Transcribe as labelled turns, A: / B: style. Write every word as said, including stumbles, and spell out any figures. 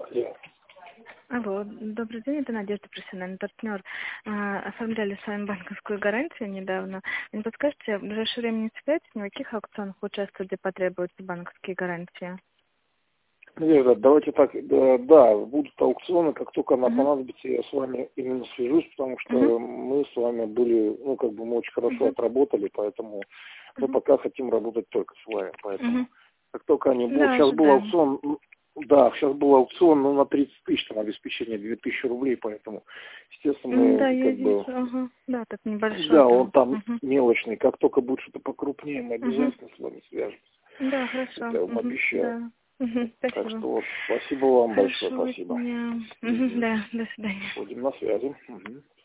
A: Yeah.
B: Алло, добрый день, это Надежда, профессиональный партнер. А, Оформляли с вами банковскую гарантию недавно. Не подскажете, в ближайшее время не собираетесь ни в каких аукционах участвовать, где потребуются банковские гарантии?
A: Надежда, давайте так, да, да, будут аукционы, как только она
B: Угу.
A: понадобится, я с вами именно свяжусь, потому что
B: Угу.
A: мы с вами были, ну, как бы мы очень хорошо
B: Угу.
A: отработали, поэтому мы
B: Угу.
A: пока хотим работать только с вами, поэтому
B: Угу.
A: как только они будут,
B: Да,
A: сейчас был
B: ожидаем.
A: аукцион, ну, да, сейчас был аукцион, ну, на тридцать тысяч, там, обеспечение две тысячи рублей, поэтому, естественно,
B: М, Да,
A: мы,
B: я
A: как
B: вижу,
A: бы,
B: ага. Да, так небольшой
A: да, он
B: там.
A: там
B: Угу.
A: мелочный, как только будет что-то покрупнее, мы
B: Угу.
A: обязательно с вами свяжемся,
B: Да,
A: это
B: хорошо.
A: я вам
B: Угу.
A: обещаю.
B: Да. Угу.
A: Так
B: Спасибо.
A: что вот, спасибо вам большое,
B: Хорошего
A: спасибо.
B: дня. Угу.
A: Мгм.
B: Да, до свидания.
A: Будем на связи. Мгм.